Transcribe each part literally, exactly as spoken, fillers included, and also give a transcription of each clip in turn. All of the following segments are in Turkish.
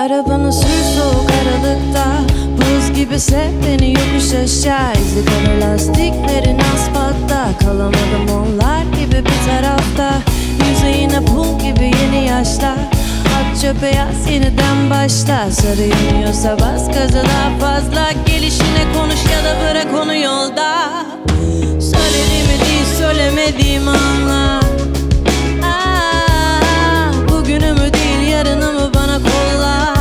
Arabanı sür soğuk aralıkta, buz gibi sev beni yokuş aşağı. İzi kalır lastiklerin asfaltta, kalamadım onlar gibi bir tarafta. Yüzeyine pul gibi yeni yaşlar, at çöpe yaz yeniden başla. Sarı yanıyorsa bas gaza daha fazla, gelişine konuş ya da bırak onu yolda. Söylediğimi değil söylemediğimi anla. Aa, bugünümü değil yarınımı bana kolla.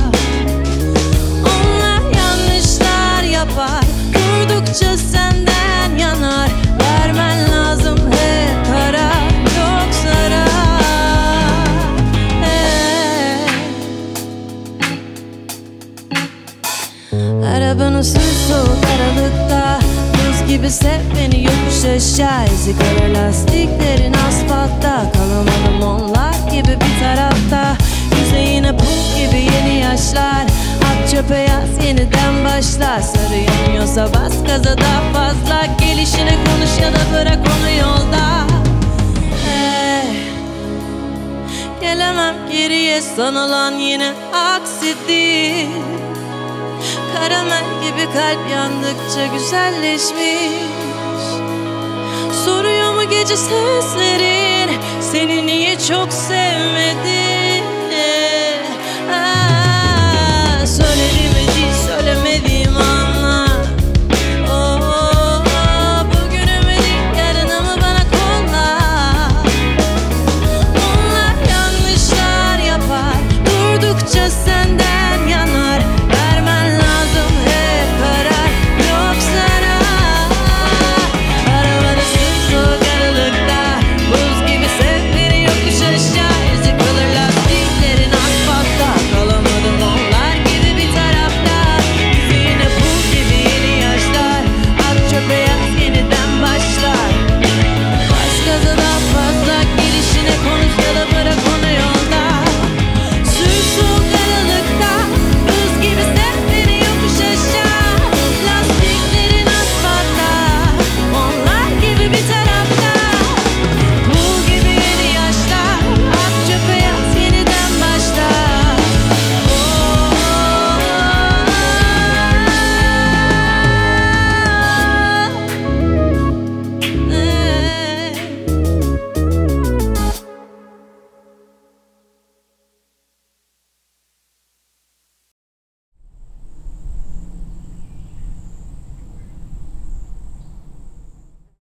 Onlar yanlışlar yapar, durdukça senden yanar. Vermen lazım hep para, yok zarar. Hey. Arabanı sür soğuk aralıkta, buz gibi sev beni yokuş aşağı. İzi kalır lastiklerin asfaltta, kalamadım onlar gibi bir tarafta. Yüzeyine pul gibi yeni yaşlar, at çöpe yaz yeniden başla. Sarı yanıyorsa bas gaza daha fazla, gelişine konuş ya da bırak onu yolda. Hey. Gelemem geriye sanılan yine aksi değil. Karamel gibi kalp yandıkça güzelleşmiş. Soruyor mu gece seslerin, seni niye çok sevmedim?